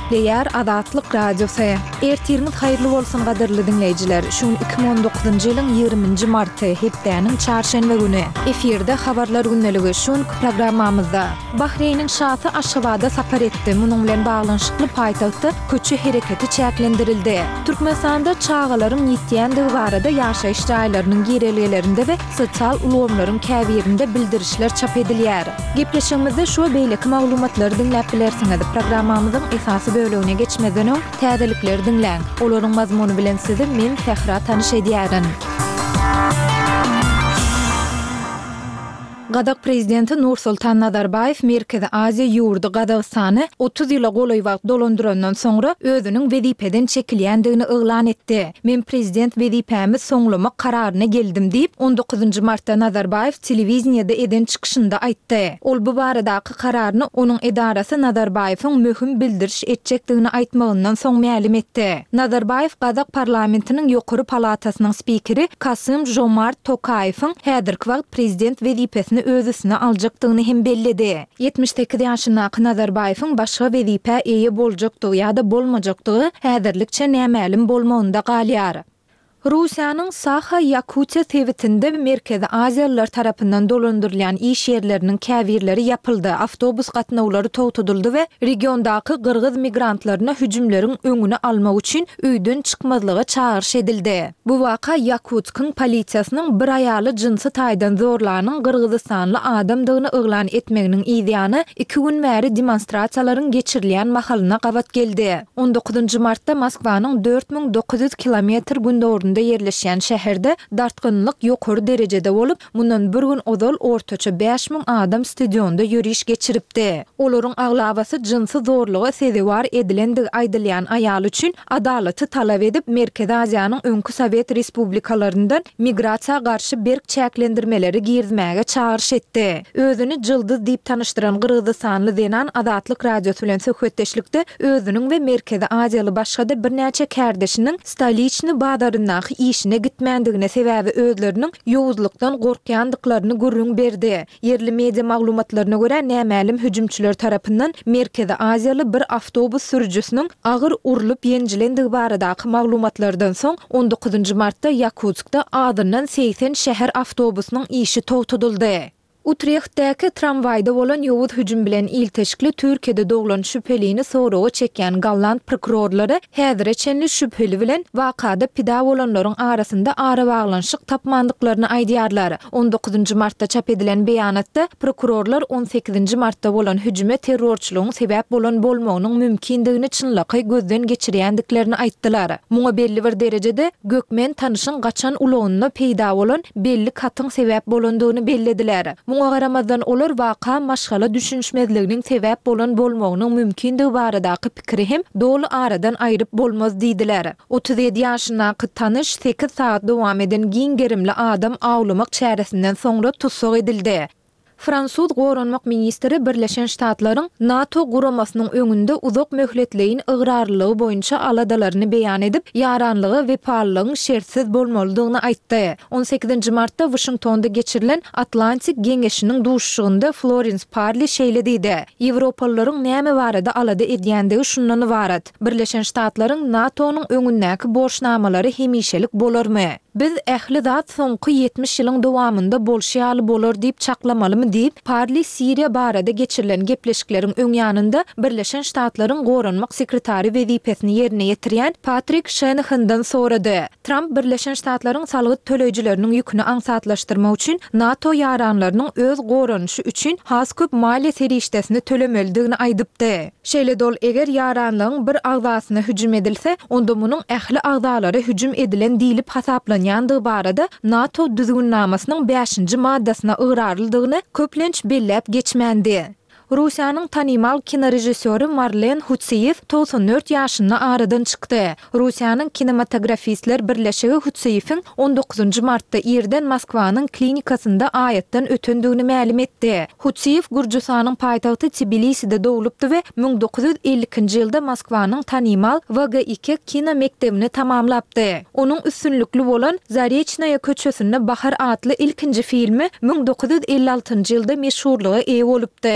Diýär Azatlyk Radiosu. Ertiriniz haýyrly bolsun gaderli dinleýijiler. Şun 2019-njy ýylyň 20-nji marty hepdeniň çarşembe güni efirde habarlar günneligi şun programmamyzda Bahreýniň şahy Aşgabatda sapar etdi. Munyň bilen baglanşykly paýtagtda köçü hereketi çäklendirildi. Türkmenistanda çağalaryň ýetýändigi barada ýaşaýyş jaýlarynyň girelerinde we sosial ulgamlaryň käbirinde bildirişler çap edilýär. Gepleşigimizde şu beýleki maglumatlary dinläp bilersiňiz. Programmamyzyň esasy bölügine geçmeden öň täzelikleri dinläň. Olaryň mazmuny bilen sizi men Fehra tanyş edýärin. Gadak prezidenti Nursultan Nazarbayev Merkezi Aziýa ýurdu Gadagystany 30 ýyla goly wagt dolandyrandan soňra özüniň wezipeden çekilýändigini yglan etdi. Men prezident wezipämi soňlamak kararyna geldim diýip 19 martda Nazarbayev telewiziýada eden çykyşynda aýtdy. Ol bu baradaky kararyny onuň edarasy Nazarbayewiň möhüm bildiriş etjekdigini aýtmagyndan soň ma'lum etdi. Nazarbayev Gadak parlamentiniň ýokary palatasynyň spikeri Kasym-Jomart Tokayewiň häzirki wagt prezident wezipesini özüsine aljakdygyny hem bellidi. 78 ýaşyndaky Nazarbayewiň başga wezipe eýe boljakdygy ýa-da bolmajakdygy häzirlikçe nämälim bolmagynda galýar. Rusiýanyň Saha-Yakutiýa tewitinde Merkezi Aziýalılar tarapyndan dolandyrylýan iş ýerleriniň käbirleri ýapyldy. Awtobus gatnawlary togtudyldy we regiondaky Gyrgyz migrantlaryna hüjümleriň öňüni almak üçin öýden çykmazlyga çağırş edildi. Bu waka Yakutsk polisiýasynyň bir aýaly jinsy taýdan zorlanyň Gyrgyzstanly adamdygyny yglan etmeginiň ýa-da 2 gün bäri demonstrasiýalaryň geçirilýän mahalyna gawat geldi. 19 martda Moskwanyň 4900 kilometr gündorunda yerleşýän şäherde dartgynlyk ýokary derejede bolup, mundan bir gün ozal ortaça 5000 adam stadionda ýürüýüş geçiripdi. Olaryň aglabasy jinsy zorlugy sezewar edilendigi aýdylýan aýal üçin adalaty talap edip Merkezi Aziýanyň öňkü Sowet respublikalaryndan migrasiýa garşy berk çäklendirmeleri girizmäge çağırş etdi. Özüni jyldyz diýip tanyşdyran Gyrgyzstanly Zenan Azatlyk Radiosu bilen söhbetdeşlikde özüniň we Merkezi Aziýaly başga-da birnäçe kärdeşiniň Stoliçny badarynda işine gitmendigine sebäbi özleriniň ýowuzlukdan gorkýandyklaryny görüň berdi. Yerli media maglumatlaryna görä nämälim hüjümçüler tarapyndan Merkezi Aziýaly bir awtobus sürüjüsiniň agyr urulyp ýenjilendigi baradaky maglumatlardan soň 19 martda Yakutskda adyndan 80 şäher awtobusynyň işi togtudyldy. Utrechtdäki tramwaýda bolan ýowuz hüjüm bilen ilteşikli Türkiýede doglan şüphelini soragy çekýän Galland prokurorlary häzirçe şüpheli bilen wakada pida bolanlaryň arasynda ara baglanşyk tapmandyklaryny aýdýarlar. 19 martda çap edilen beýanatda prokurorlar 18 martda bolan hüjüme terrorçylygyň sebäp bolan bolmagynyň mümkindigini çynlaky gözden geçirýändiklerini aýtdylar. Muňa belli bir derejede gökmen tanyşyň gaçan ulanyna peýda bolan belli katyň sebäp bolandygyny bellediler. Muňa garamazdan olar waka maşgala düşünşmezliginiň sebäp bolan bolmagynyň mümkindigi baradaky pikiri hem dolu aradan aýryp bolmaz diýdiler. 37 ýaşyndaky tanyş 8 saat dowam eden giňgerimli adam awlamak çäresinden soňra tutsak edildi. Fransuz Goranmak ministri Birleşen Ştatlaryň NATO guramasynyň öňünde uzak möhletleýin ıgrarlygy boýunça aladalaryny beýan edip, ýaranlygy we paýlygyň şertsiz bolmalydygyny aýtdy. 18 martda Washingtonda geçirilen Atlantik Geňeşiniň duşuşygynda Florence Parly şeýle diýdi. Ýewropalaryň näme barada alada edýändigi şundan ibarat. Birleşen Ştatlaryň NATO'nyň öňündäki borçnamalary hemişelik bolarmy? Biz ähli zat soňky 70 ýylyň dowamynda bolşýaly bolar diýip çaklamalymy diýip Parly Siriýa barada geçirilen gepleşikleriň öň ýanynda Birleşen Ştatlaryň goranmak sekretary wezipesini ýerine ýetirýän Patrick Shanahan'dan sorady. Trump Birleşen Ştatlaryň salgy töleýijileriniň ýüküni aňsatlaşdyrmak üçin NATO ýaranlarynyň öz goranşy üçin has köp maliýe serişdesini tölemeldigini aýdypdy. Şeýle dol eger ýaranlygyň bir agzasyna hüjüm edilse, onda munyň ähli agzalary hüjüm edilen diýilip hasaplanýandygy barada NATO düzgünnamasynyn 5-nji maddasyna ıgrarlydygyny köplenç bellep geçmendi. Rusiýanyň tanymal kinorejissöri Marlen Hutseyev 94 ýaşynda aradan çykdy. Rusiýanyň kinematografistler birleşigi Hutseyewiň 19 martda ýerden Moskwanyň klinikasynda aýatdan ötendigini ma'lum etdi. Hutseyew Gürjistanyň paýtagty Tbiliside dowulupdy we 1952-nji ýylda Moskwanyň tanymal VG2 kino mektebini tamamlapdy. Onuň üstünlükli bolan Zarechnaýa köçesinde Bahar adly ilkinji filmi 1956-njy ýylda meşhurlyga eýe bolupdy.